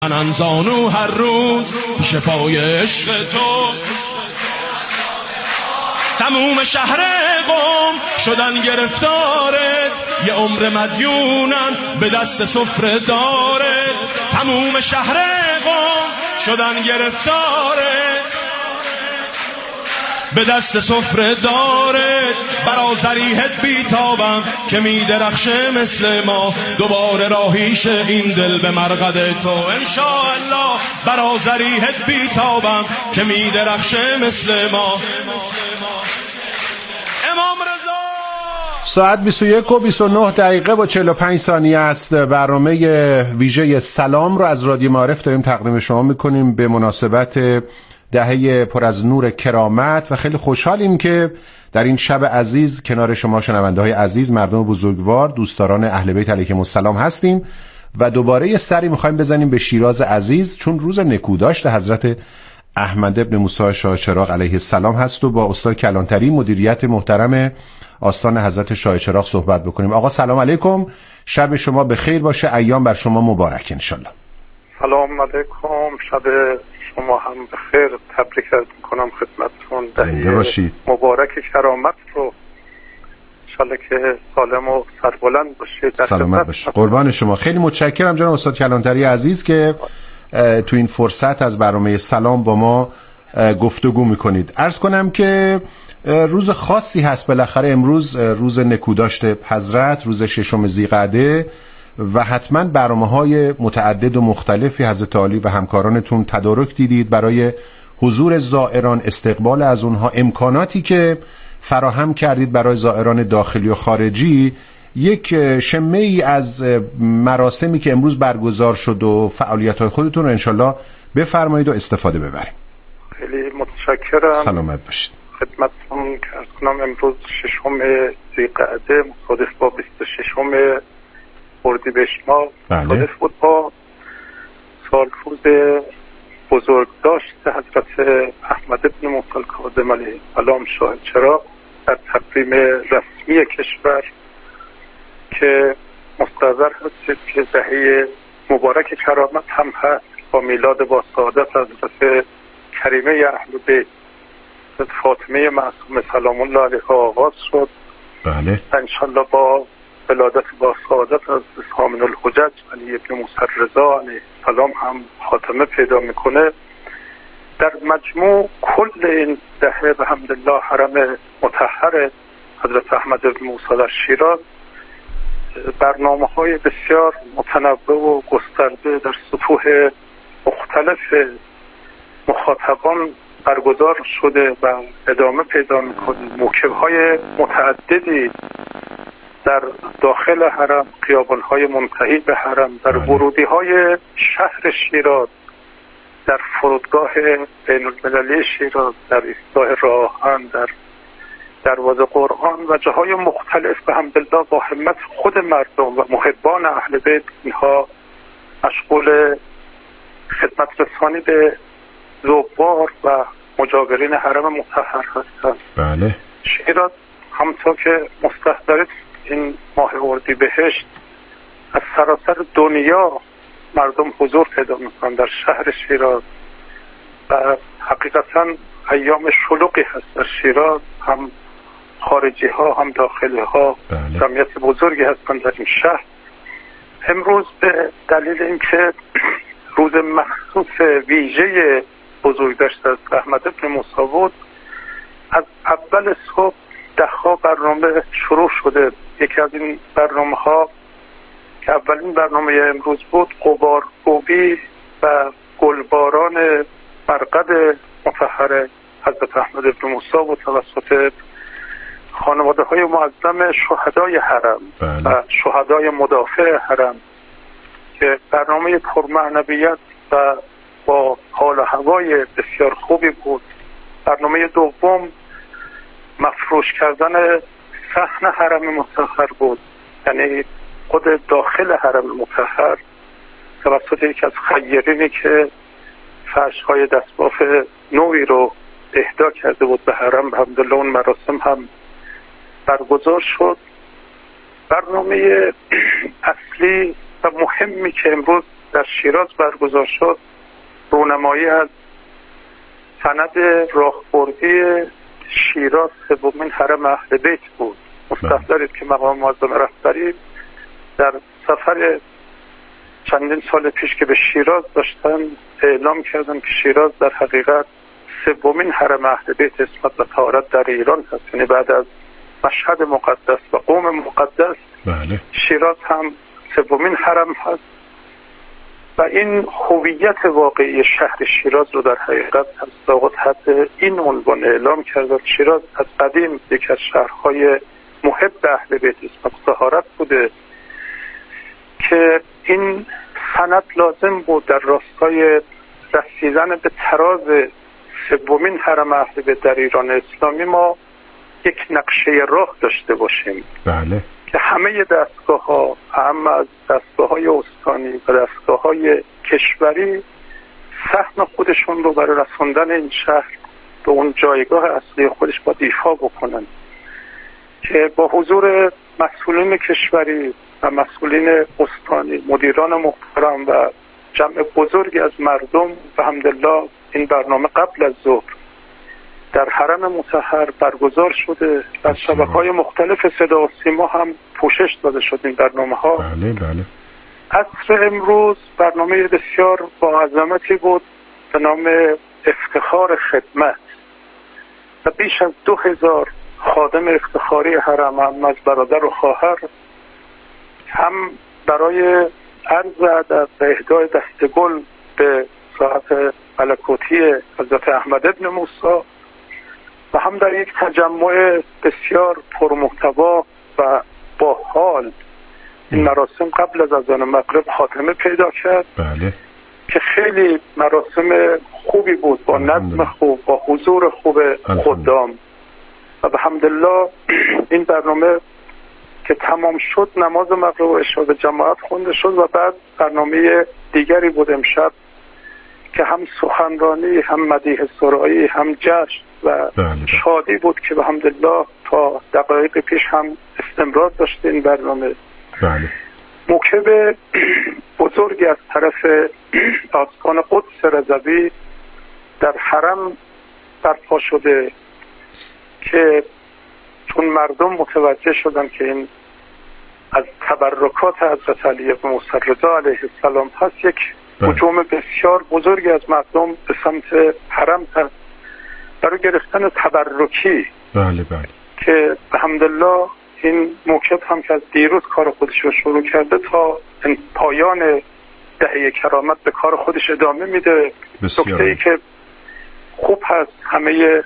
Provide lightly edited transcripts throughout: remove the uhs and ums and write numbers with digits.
من زانو هر روز شفای عشق تو، تموم شهر قم شدن گرفتارت، یه عمر مدیونن به دست سفره دارت. تموم شهر قم شدن گرفتارت، به دست سفره دارت. برازریحت بیتابم که میدرخشه مثل ما، دوباره راهیش این دل به مرقد تو انشاءالله. برازریحت بیتابم که میدرخشه مثل ما. امام رضا. ساعت 21:29 و 45 ثانیه است. برنامه ویژه سلام رو از رادیو معارف داریم تقدیم شما میکنیم به مناسبت دهه پر از نور کرامت و خیلی خوشحالیم که در این شب عزیز کنار شما شنونده‌های عزیز، مردم بزرگوار، دوستداران اهل بیت علیهم السلام هستیم و دوباره یه سری می‌خوایم بزنیم به شیراز عزیز، چون روز نکوداشت حضرت احمد ابن موسی شاه چراغ علیه السلام هست و با استاد کلانتری مدیریت محترم آستان حضرت شاه چراغ صحبت بکنیم. آقا سلام علیکم، شب شما بخیر باشه، ایام بر شما مبارک انشالله. سلام علیکم، شب شما هم بخیر. تبریک میکنم خدمتتون، دهه مبارک کرامت رو انشالله که سالم و سربلند باشید. سلامت باشید، قربان شما. خیلی متشکرم جناب استاد کلانتری عزیز که تو این فرصت از برنامه سلام با ما گفتگو میکنید. عرض کنم که روز خاصی هست بالاخره امروز، روز نکوداشت حضرت، روز 6 ذیقعده و حتما برنامه‌های متعدد و مختلفی حضرت عالی و همکارانتون تدارک دیدید برای حضور زائران، استقبال از اونها، امکاناتی که فراهم کردید برای زائران داخلی و خارجی. یک شمه ای از مراسمی که امروز برگزار شد و فعالیت‌های خودتون رو انشالله بفرمایید و استفاده ببریم. خیلی متشکرم. سلامت باشید. خدمتتون عرض کنم امروز 6 ذیقعده مصادف با 26 اردیبهشت ماه مصادف بود با سالروز بزرگداشت حضرت احمد ابن موسی الکاظم علیه السلام شاه چراغ در تقویم رسمی کشور که مستحضر هستید که دهه مبارک کرامت هم هست. با میلاد با سعادت حضرت کریمه اهل بیت فاطمه معصومه سلام الله علیها آغاز شد. بله. انشالله با ولادت با سعادت از ثامن الحجج علی ابن موسی الرضا علیه السلام هم خاتمه پیدا میکنه. در مجموع کل این دهه به حمدالله حرم مطهر حضرت احمد ابن موسی در شیراز برنامه‌های بسیار متنوع و گسترده در سطوح مختلف مخاطبان برگزار شده و ادامه پیدا میکنه. موکب‌های متعددی در داخل حرم، خیابان‌های منتهی به حرم، در ورودی‌های شهر شیراز، در فرودگاه بین‌المللی شیراز، در ایستگاه راه‌آهن، در دروازه قرآن و جاهای مختلف به حمدالله با همت خود مردم و محبان اهل بیت اینها مشغول خدمت رسانی به زوار و مجاورین حرم مطهر هستند. بله. شیراز همونطور که مستحضرید این ماه اردیبهشت از سراسر دنیا مردم حضور پیدا میکنند در شهر شیراز و حقیقتا ایام شلوغی هست در شیراز، هم خارجی ها هم داخلی ها. بله. جمعیت بزرگی هستند در این شهر. امروز به دلیل اینکه روز مخصوص ویژه بزرگداشت از احمد ابن موسی بود، از اول صبح ده‌ها برنامه شروع شده. یکی از این برنامه ها که اولین برنامه امروز بود، غبارگویی و گلباران مرقد مطهر حضرت احمد ابن موسی بود توسط خانواده های معظم شهدای حرم. بله. و شهدای مدافع حرم که برنامه پرمعنویت و با حال و هوای بسیار خوبی بود. برنامه دوم مفروش کردن صحن حرم مطهر بود، یعنی خود داخل حرم مطهر توسط یکی از خیرینی که فرش‌های دستباف نوعی رو اهدا کرده بود به حرم. الحمدلله اون مراسم هم برگزار شد. برنامه اصلی و مهمی که امروز در شیراز برگزار شد رونمایی از سند راهبردی شیراز سومین حرم اهل بیت بود. مستحضرید که مقام معظم رهبری در سفر چندین سال پیش که به شیراز داشتن اعلام کردن که شیراز در حقیقت سومین حرم اهل بیت اسمت و طهارت در ایران هست، یعنی بعد از مشهد مقدس و قم مقدس بله. شیراز هم سومین حرم هست و این هویت واقعی شهر شیراز رو در حقیقت از تحت این عنوان اعلام کرده. شیراز از قدیم یکی از شهرهای محب اهل بیت اسمت و طهارت بوده که این سند لازم بود در راستای رسیدن به تراز سومین حرم اهل بیت در ایران اسلامی ما یک نقشه راه داشته باشیم. بله. که همه دستگاه‌ها، اهم از دستگاه‌های استانی و دستگاه‌های کشوری، سهم خودشون رو برای رساندن این شهر به اون جایگاه اصلی خودش با ایفا بکنن که با حضور مسئولین کشوری و مسئولین استانی، مدیران محترم و جمع بزرگی از مردم و الحمدلله این برنامه قبل از ظهر در حرم مطهر برگزار شده و شبکه‌های مختلف صدا و سیما هم پوشش داده شد این برنامه‌ها. بله بله. عصر امروز برنامه بسیار با عظمتی بود به نام افتخار خدمت و بیش از 2000 خادم افتخاری حرم هم از برادر و خواهر هم برای عرض ادب و اهدای دستگل به ساعت ملکوتی حضرت احمد ابن موسی و هم در یک تجمع بسیار پرمحتوا و با حال این مراسم قبل از اذان مغرب خاتمه پیدا کرد. بله. که خیلی مراسم خوبی بود با نظم خوب، با حضور خوب خدام و به حمدالله این برنامه که تمام شد نماز مغرب و عشاء به جماعت خونده شد و بعد برنامه دیگری بود امشب که هم سخنرانی، هم مدیح سرایی، هم جشن و شادی بود که به حمدالله تا دقایق پیش هم استمرار داشته این برنامه. بله. موکب بزرگی از طرف آستان قدس رضوی در حرم برپا شده که چون مردم متوجه شدن که این از تبرکات حضرت علی بن موسی رضا علیه السلام هست، یک هجوم بسیار بزرگی از مردم به سمت حرم هست برای گرفتن تبرکی. بله بله. که الحمدلله این موکب هم که از دیروز کار خودش رو شروع کرده تا پایان دهه کرامت به کار خودش ادامه میده. نکته‌ای که خوب هست همه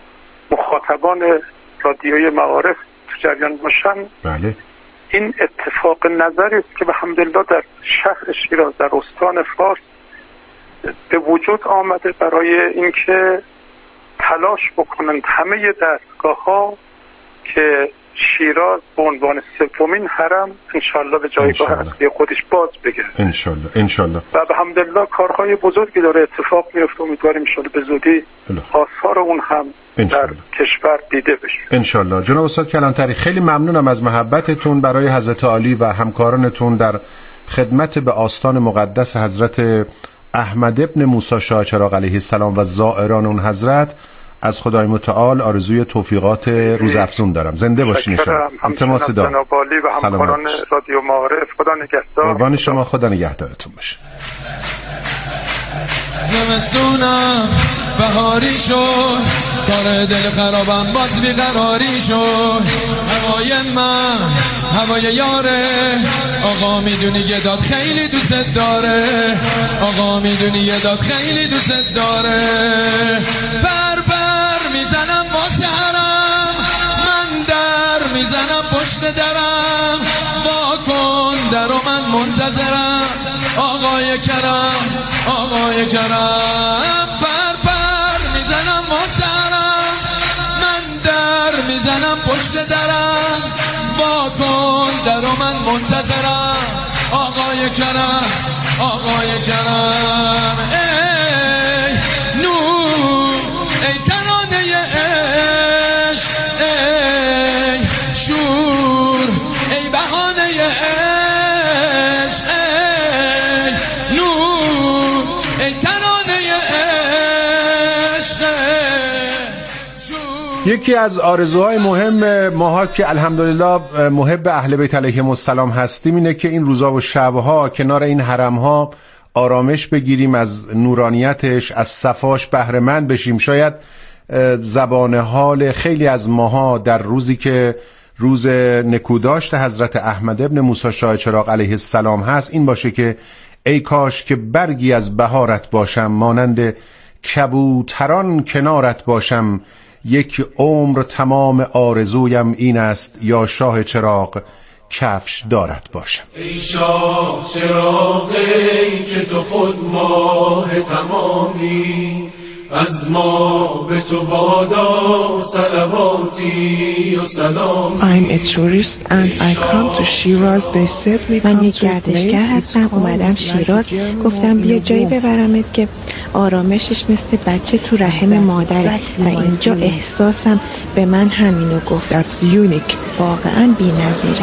مخاطبان رادیوی معارف تو جریان باشن. بله. این اتفاق نظری است که به حمدالله در شهر شیراز در استان فارس به وجود آمده برای اینکه تلاش بکنند همه دستگاه‌ها که شیراز به عنوان سومین حرم انشالله به جایگاه اصلی خودش باز بگرده. انشالله. و به حمدالله کارهای بزرگی داره اتفاق میفته. امیدواریم انشالله به زودی آثار اون هم در کشور دیده بشه. انشالله. جناب استاد کلانتری خیلی ممنونم از محبتتون برای حضرت عالی و همکارانتون در خدمت به آستان مقدس حضرت احمد ابن موسی شاه چراغ علیه السلام و زائران اون حضرت. از خدای متعال آرزوی توفیقات روزافزون دارم. زنده باشین انشاءالله. التماس دارم. جناب عالی و همکاران رادیو معارف خدا نگهدار. قربان شما، خدا نگهدارتون باشه. زمستونم بهاری شد، کار دل خرابم باز بیقراری شد. هوای من هوای یاره، آقا میدونی یه داد خیلی دوست داره، آقا میدونی یه داد خیلی دوست داره. بر میزنم واسه حرم، من در میزنم پشت درم، با کن در و من منتظرم. آقای کرم آقای کرم، پر میزنم واسه حرم، من در میزنم پشت درم، با کن در و من منتظرم. آقای کرم آقای کرم، ای نور ای ترانه عشق، ای شور ای بهانه عشق، ای یکی از آرزوهای مهم ماها که الحمدلله محب اهل بیت علیهم السلام هستیم اینه که این روزا و شبها کنار این حرمها آرامش بگیریم، از نورانیتش، از صفاش بهره مند بشیم. شاید زبان حال خیلی از ماها در روزی که روز نکوداشت حضرت احمد ابن موسی شاه چراغ علیه السلام هست این باشه که ای کاش که برگی از بهارت باشم، مانند کبوتران کنارت باشم، یک عمر تمام آرزویم این است یا شاه چراغ کفش دارت باشم. ای شاه چراغ ای که تو خود ماه تمامی، از ما به تو بادا صلواتی و سلامی. I'm a tourist and I come to Shiraz. They said we من یک گردشگر هستم، اومدم شیراز، گفتم بیا جایی ببرمت که آرامشش مثل بچه تو رحم مادره و اینجا احساسم به من همینو گفت. That's unique. واقعا بی‌نظیره.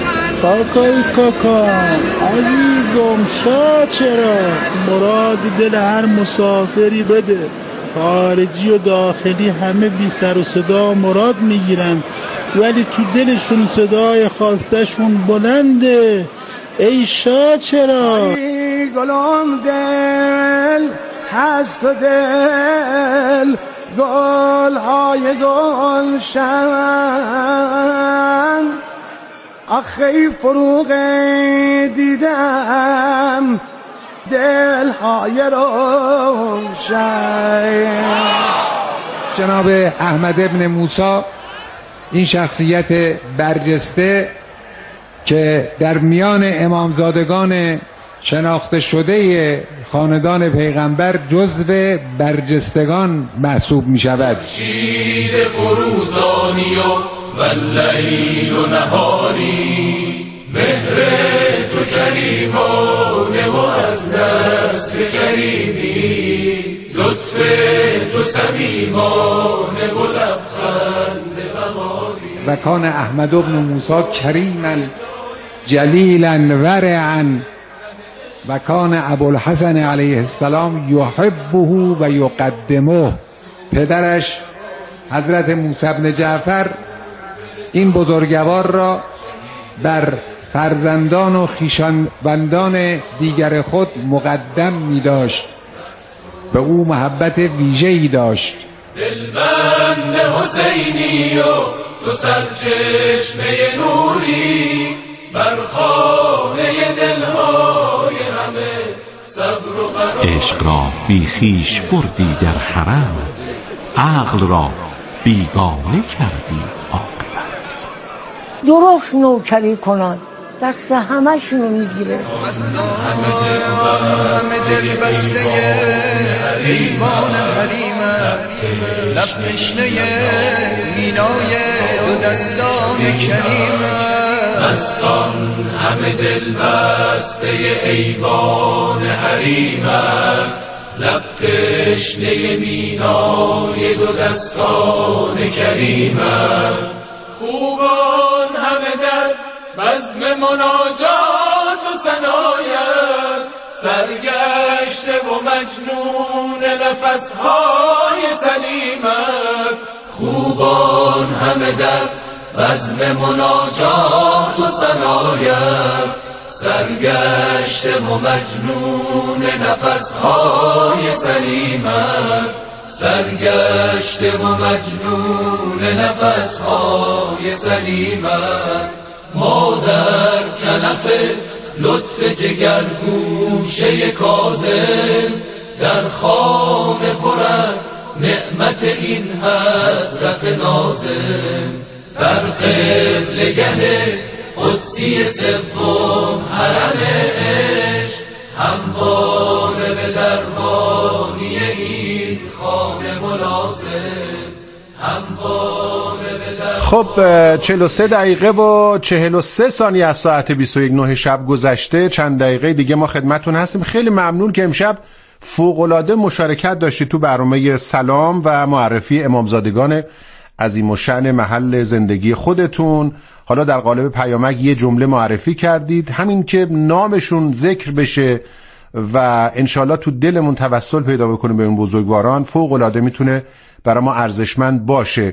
کاکا عزیزم شاه چراغ، مراد دل هر مسافری بده، خارجی و داخلی همه بی سر و صدا مراد میگیرن ولی تو دلشون صدای خواستشون بلنده. ای شاه چراغ گلم دل هست و دل گلهای گلشن، آخی فروغ دیدم دلهای روشن. جناب احمد ابن موسی این شخصیت برجسته که در میان امامزادگان شناخته شده خاندان پیغمبر جزو برجستگان محسوب می شود. شیر فروزانی و لیل و نهاری، مهر تو کریمانه و از دست کریمی، لطف تو صمیمانه و لبخند بهاری. و کان احمد ابن موسی کریما جلیلا ورعا و کان ابوالحسن علیه السلام یحبه و یقدمه. پدرش حضرت موسی بن جعفر این بزرگوار را بر فرزندان و خویشاوندان دیگر خود مقدم می داشت، به او محبت ویژه‌ای داشت. دلبند حسینی و تو سرچشمه نوری، بر خانه دلهای همه صبر و قراری. عشق را بی خویش بردی در حرم، عقل را بیگانه کردی عاقبت. درست نوکری کنن، دست همه شونو میگیره. همه دل بسته حریمان حریمت، لب تشنه مینای دو دستان کریمت. مستان همه دل بسته ایوان حریمت، لب تشنه مینای دو دستان کریمت. خوبان همه در بزم مناجات و ثنایت، سرگشته و مجنون نفسهای سلیمت. خوبان همه در بزم مناجات و ثنایت، سرگشته و مجنون نفسهای سلیمت. سرگشته و مجنون نفسهای سلیمت. ما در کنف لطف جگر گوشه کاظم، در خانه پر از نعمت این حضرت ناظم. در قبلگه قدسی سوم حرم عشق، همواره به دربانی این خانه ملازم. همواره به دربانی. خب 43 دقیقه و 43 ثانیه از ساعت 21:09 شب گذشته. چند دقیقه دیگه ما خدمتون هستیم. خیلی ممنون که امشب فوق‌العاده مشارکت داشتی تو برنامه سلام و معرفی امامزادگان عظیم الشأن محل زندگی خودتون. حالا در قالب پیامک یه جمله معرفی کردید، همین که نامشون ذکر بشه و انشالله تو دلمون توسل پیدا بکنه به اون بزرگواران، فوق‌العاده میتونه برای ما ارزشمند باشه.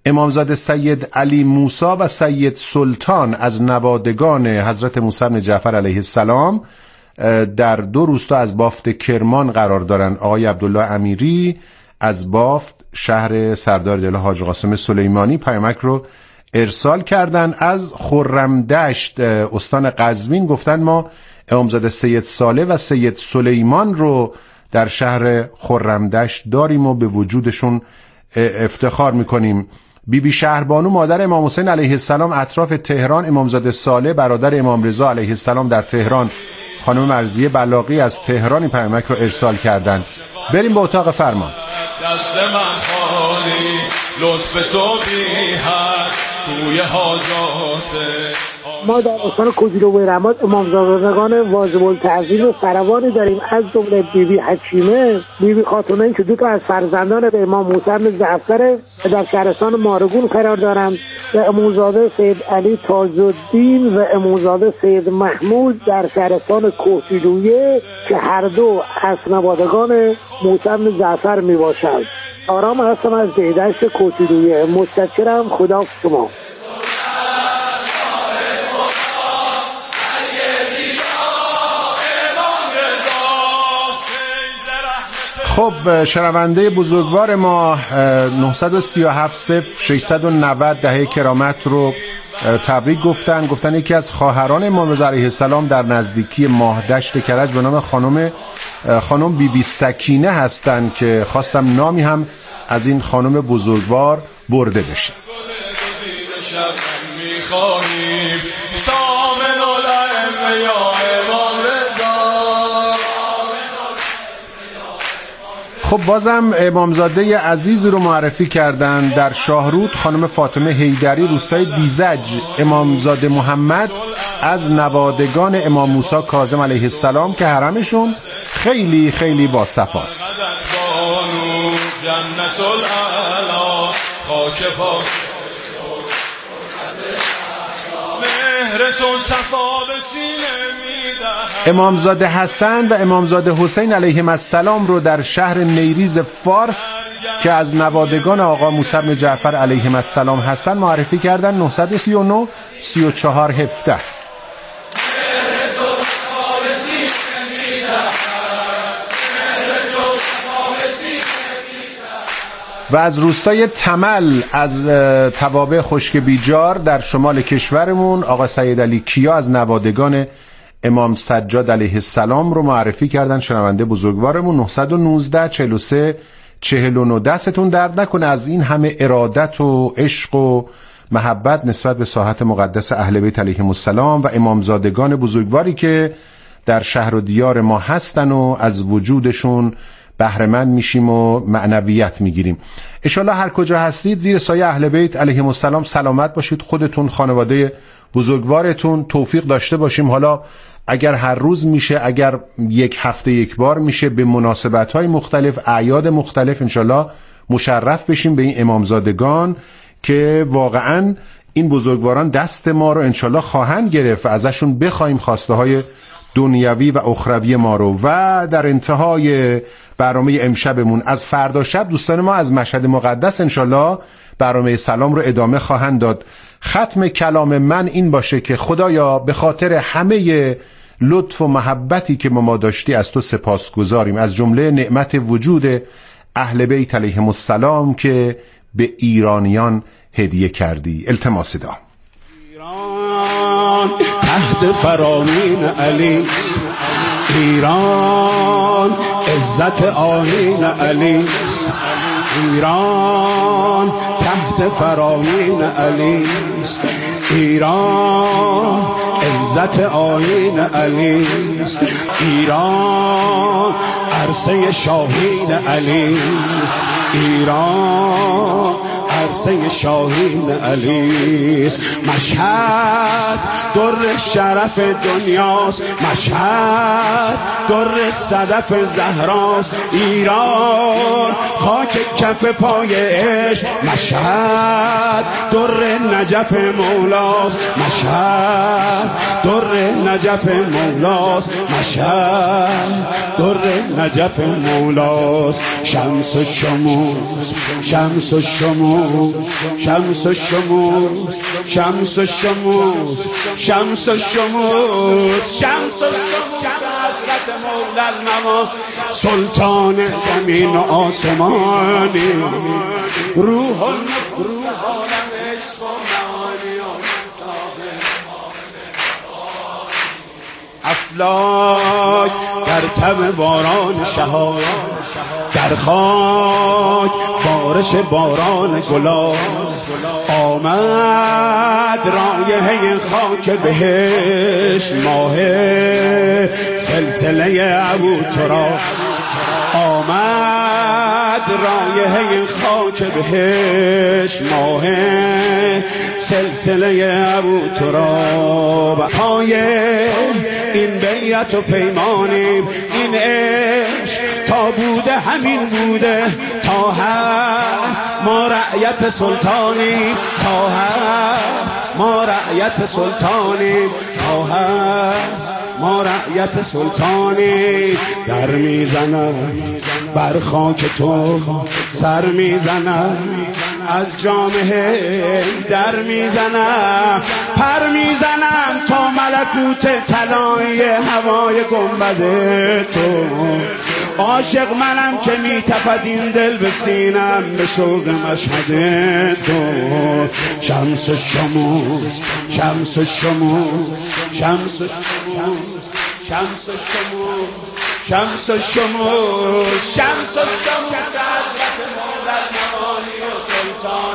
امامزاده سید علی موسی و سید سلطان از نوادگان حضرت موسی بن جعفر علیه السلام در 2 روستا از بافت کرمان قرار دارن. آقای عبدالله امیری از بافت شهر سردار دل حاج قاسم سلیمانی پیامک رو ارسال کردن. از خرمدشت استان قزوین گفتن ما امامزاده سید صالح و سید سلیمان رو در شهر خرمدشت داریم و به وجودشون افتخار میکنیم. بیبی شهربانو مادر امام حسین علیه السلام اطراف تهران، امامزاده صالح برادر امام رضا علیه السلام در تهران، خانم مرضیه بلاغی از تهران این پیامک رو ارسال کردند. بریم به اتاق فرمان. دست من خالی لطف تو بی حد توی حاجاته. ما در استان کوزیل و بیرماد امامزادگان واجب التعظیم و فراوانی داریم، از جمله بیبی حکیمه، بیبی خاتونه که 2 از فرزندان به امام موسی بن جعفر در شهرستان مارگون قرار دارند و امامزاده سید علی تاج‌الدین و امامزاده سید محمود در شهرستان کوهگیلویه که هر دو از نوادگان موسی بن جعفر می باشند. آرام هستم از دشت کوهگیلویه. متشکرم. خدا شما. خب شنونده بزرگوار ما 937-0690 دهه کرامت رو تبریک گفتن یکی از خواهران امام رضا علیه السلام در نزدیکی ماهدشت کرج به نام خانم بیبی سکینه هستند که خواستم نامی هم از این خانم بزرگوار برده بشه. خب بازم امامزاده عزیز رو معرفی کردن در شاهرود خانم فاطمه حیدری روستای دیزج. امامزاده محمد از نوادگان امام موسی کاظم علیه السلام که حرمشون خیلی خیلی با صفاست. امامزاده حسن و امامزاده حسین علیهم السلام رو در شهر نیریز فارس که از نوادگان آقا موسی بن جعفر علیهم السلام هستن معرفی کردن. 939 34 17. و از روستای تمل از توابع خشک بیجار در شمال کشورمون آقا سید علی کیا از نوادگان امام سجاد علیه السلام رو معرفی کردن. شنونده بزرگوارمون 919 43 49. دستتون درد نکنه از این همه ارادت و عشق و محبت نسبت به ساحت مقدس اهل بیت علیهم السلام و امامزادگان بزرگواری که در شهر و دیار ما هستن و از وجودشون بهره‌مند میشیم و معنویت میگیریم. انشالله هر کجا هستید زیر سایه اهل بیت علیهم السلام سلامت باشید. خودتون، خانواده بزرگوارتون توفیق داشته باشیم. حالا اگر هر روز میشه، اگر یک هفته یک بار میشه، به مناسبت‌های مختلف، اعیاد مختلف انشالله مشرف بشیم به این امامزادگان که واقعاً این بزرگواران دست ما رو انشالله خواهند گرفت و ازشون بخوایم خواسته های دنیوی و اخروی ما رو. و در انتهای برنامه امشبمون از فردا شب دوستان ما از مشهد مقدس انشالله برنامه سلام رو ادامه خواهند داد. ختم کلام من این باشه که خدایا به خاطر همه لطف و محبتی که ما داشتی از تو سپاسگزاریم، از جمله نعمت وجود اهل بیت علیهم السلام که به ایرانیان هدیه کردی. التماس دعا. ایران تحت فرامین علی، ایران عزت آیین علی، ایران تحت فرامین علی، ایران عزت آیین علی، ایران عرصه شاهین علی، ایران عرصه شاهین علی. مشهد در شرف دنیاست، مشهد در صدف زهراست، ایران خاک کف پای عشق. مشهد در نجف مولاست، مشهد در نجف مولاست، مشهد در نجف مولاست. شمس و شموس، شمس و شموس، شمس و شموس، شمس و شموس، شمس و شموس، شمس و شموس حضرت مولا المما سلطان زمین و آسمانی، روح عالم عشق و معانی و افلاک در تب باران شهاد، در خاک بارش باران گلاب. آمد رایحه خاک بهشت، ماه سلسله ابوتراب. آمد رایحه خاک بهشت، ماه سلسله ابوتراب. پای این بیعت و پیمانیم، این عشق تا بوده همین بوده، تا هست ما رعیت سلطانیم، تا هست ما رعیت سلطانیم، تا هست ما رعیت سلطانی. در میزنم بر خاک تو سر میزنم، از جامعه در میزنم، پر میزنم تا ملکوت طلایی هوای گنبد تو. عاشق منم که میتپد این دل به سینم به شوق مشهد تو. شمس و شموس، شمس و شموس، شمس و شموس، شمس و شموس، شمس و شموس، شمس و شموس حضرت مولا المعانی و سلطان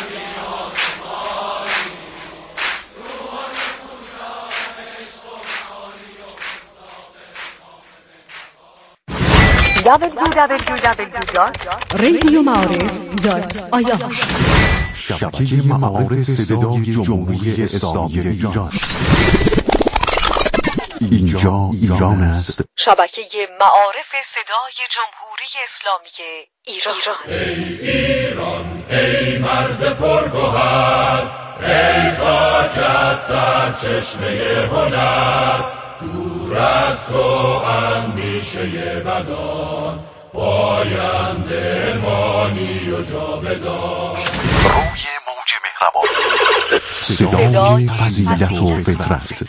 www.radiomعارف.ir شبکه معارف صدای جمهوری اسلامی ایران. اینجا ایران است. شبکه معارف صدای جمهوری اسلامی ایران. ای ایران، ای مرز پرگوهر، ای خاکت سرچشمه هنر. دور از تو اندیشه بدان، پاینده مانی و جاودان. روی موج مهربان، صدای فضیلت و فطرت.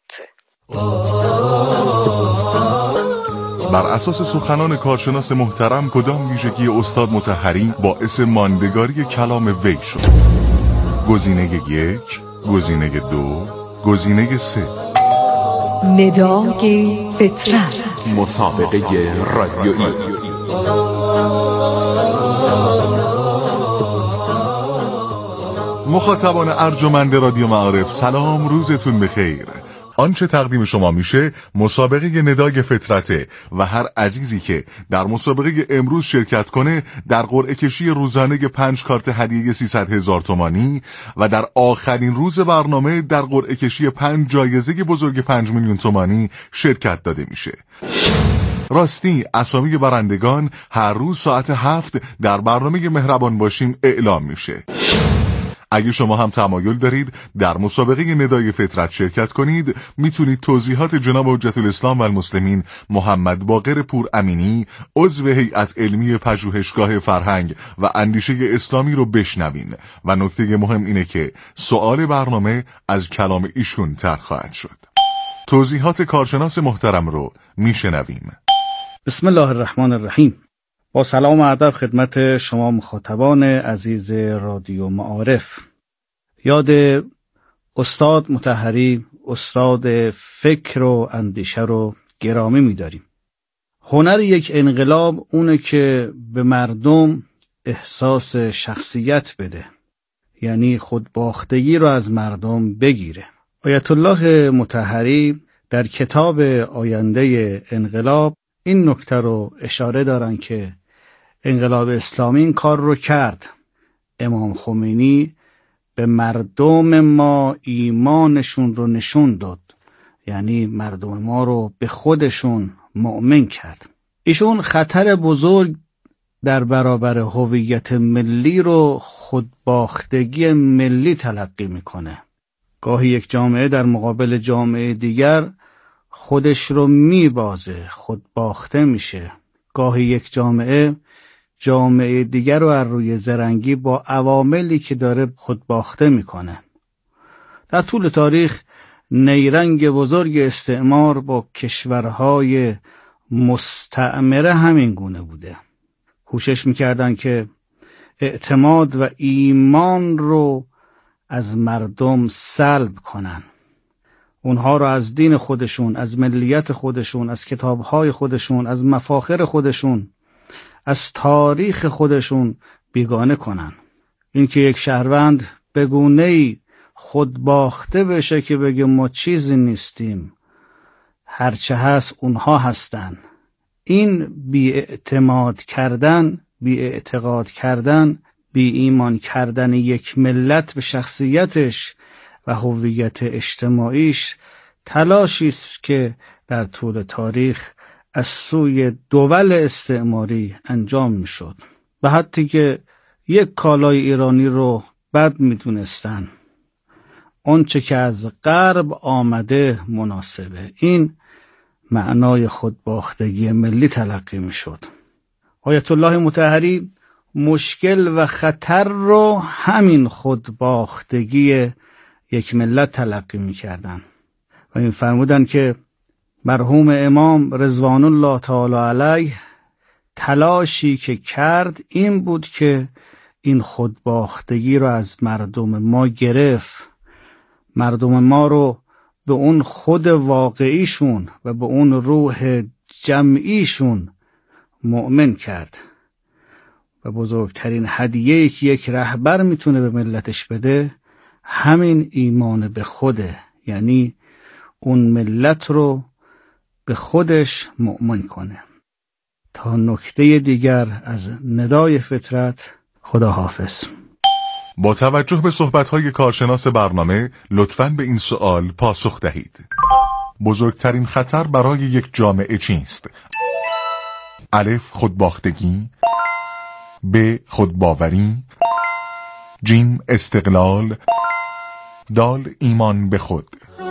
بر اساس سخنان کارشناس محترم، کدام ویژگی استاد مطهری باعث ماندگاری کلام وی شد؟ گزینه 1، گزینه 2، گزینه 3. ندای فطرت، مسابقه رادیویی. مخاطبان ارجمند رادیو معارف، سلام، روزتون بخیر. آنچه تقدیم شما میشه مسابقه ندای فطرته و هر عزیزی که در مسابقه امروز شرکت کنه در قرعه کشی روزانه 5 کارت هدیه 300,000 تومانی و در آخرین روز برنامه در قرعه کشی 5 جایزه بزرگ 5 میلیون تومانی شرکت داده میشه. راستی اسامی برندگان هر روز ساعت 7 در برنامه مهربان باشیم اعلام میشه. اگه شما هم تمایل دارید در مسابقه ندای فطرت شرکت کنید، میتونید توضیحات جناب حجت الاسلام و المسلمین محمد باقر پورامینی، عضو هیئت علمی پژوهشگاه فرهنگ و اندیشه اسلامی رو بشنوین و نکته مهم اینه که سوال برنامه از کلام ایشون طرح خواهد شد. توضیحات کارشناس محترم رو میشنویم. بسم الله الرحمن الرحیم. با سلام و ادب خدمت شما مخاطبان عزیز رادیو معارف. یاد استاد مطهری، استاد فکر و اندیشه رو گرامی می‌داریم. هنر یک انقلاب اونه که به مردم احساس شخصیت بده، یعنی خودباختگی رو از مردم بگیره. آیت الله مطهری در کتاب آینده انقلاب این نکته رو اشاره دارن که انقلاب اسلامی این کار رو کرد. امام خمینی به مردم ما ایمانشون رو نشون داد، یعنی مردم ما رو به خودشون مؤمن کرد. ایشون خطر بزرگ در برابر هویت ملی رو خودباختگی ملی تلقی میکنه. گاهی یک جامعه در مقابل جامعه دیگر خودش رو میبازه، خودباخته میشه. گاهی یک جامعه دیگر رو از روی زرنگی با عواملی که داره خودباخته میکنه. در طول تاریخ نیرنگ بزرگ استعمار با کشورهای مستعمره همین گونه بوده. کوشش میکردن که اعتماد و ایمان رو از مردم سلب کنن. اونها رو از دین خودشون، از ملیت خودشون، از کتابهای خودشون، از مفاخر خودشون، از تاریخ خودشون بیگانه کنن. اینکه یک شهروند به گونه‌ای خودباخته بشه که بگه ما چیزی نیستیم، هرچه هست اونها هستن، این بی‌اعتماد کردن، بی ایمان کردن یک ملت به شخصیتش و هویت اجتماعیش تلاشی است که در طول تاریخ از سوی دول استعماری انجام میشد. به حدی که یک کالای ایرانی رو بد میدونستن، آنچه که از غرب آمده مناسبه. این معنای خودباختگی ملی تلقی میشد. آیت الله مطهری مشکل و خطر رو همین خودباختگی یک ملت تلقی میکردن و این فرمودن که مرحوم امام رضوان الله تعالی علیه تلاشی که کرد این بود که این خودباختگی رو از مردم ما گرفت، مردم ما رو به اون خود واقعیشون و به اون روح جمعیشون مؤمن کرد. و بزرگترین هدیه‌ای که یک رهبر میتونه به ملتش بده همین ایمان به خوده، یعنی اون ملت رو به خودش مؤمن کنه. تا نکته دیگر از ندای فطرت، خدا حافظ. با توجه به صحبت‌های کارشناس برنامه لطفاً به این سوال پاسخ دهید: بزرگترین خطر برای یک جامعه چیست؟ الف خودباختگی، ب خودباوری، جیم استقلال، دال ایمان به خود.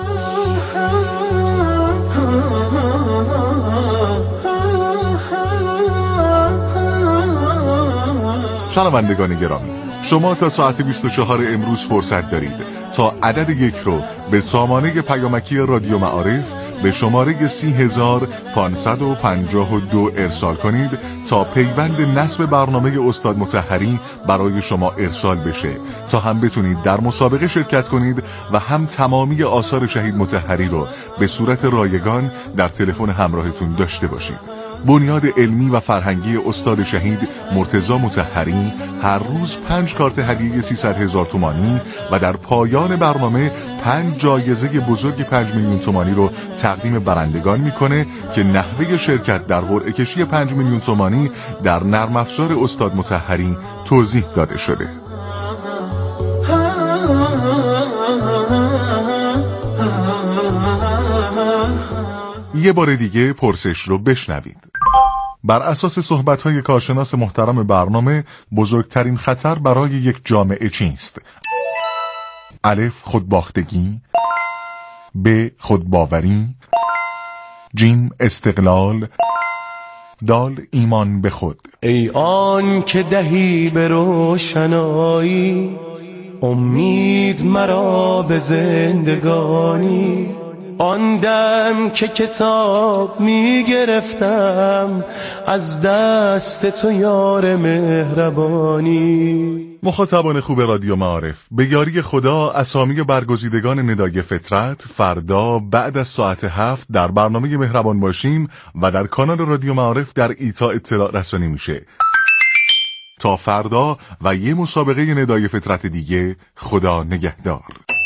شنوندگان گرامی، شما تا ساعت 24 امروز فرصت دارید تا عدد یک رو به سامانه پیامکی رادیو معارف به شماره 30552 ارسال کنید تا پیوند نصب برنامه استاد مطهری برای شما ارسال بشه، تا هم بتونید در مسابقه شرکت کنید و هم تمامی آثار شهید مطهری رو به صورت رایگان در تلفن همراهتون داشته باشید. بنیاد علمی و فرهنگی استاد شهید مرتضی مطهری هر روز 5 کارت هدیه 300,000 تومانی و در پایان برنامه 5 جایزه بزرگ 5 میلیون تومانی رو تقدیم برندگان میکنه که نحوه شرکت در قرعه کشی 5 میلیون تومانی در نرم افزار استاد مطهری توضیح داده شده. یه بار دیگه پرسش رو بشنوید. بر اساس صحبت‌های کارشناس محترم برنامه بزرگترین خطر برای یک جامعه چیست؟ الف خودباختگی، ب خودباوری، جیم استقلال، دال ایمان به خود. ای آن که دهی به روشنایی امید مرا به زندگانی، آن دم که کتاب می گرفتم از دست تو یار مهربانی. مخاطبان خوب رادیو معارف، به یاری خدا اسامی برگزیدگان ندای فطرت فردا بعد از ساعت 7 در برنامه مهربان باشیم و در کانال رادیو معارف در ایتا اطلاع رسانی میشه. تا فردا و یه مسابقه ندای فطرت دیگه، خدا نگهدار.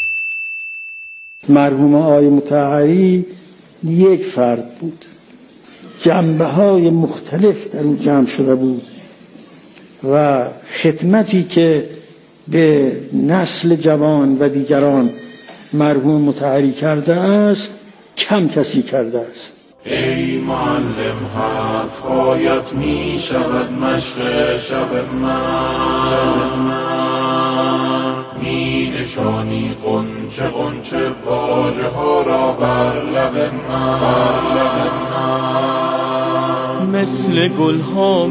مرحوم آقای مطهری یک فرد بود، جنبه های مختلف در اون جمع شده بود و خدمتی که به نسل جوان و دیگران مرحوم مطهری کرده است کم کسی کرده است. ای معلم حرفهایت می شود مشق شب من می نشانی غنچه غنچه واژه ها را بر لب من مثل گل ها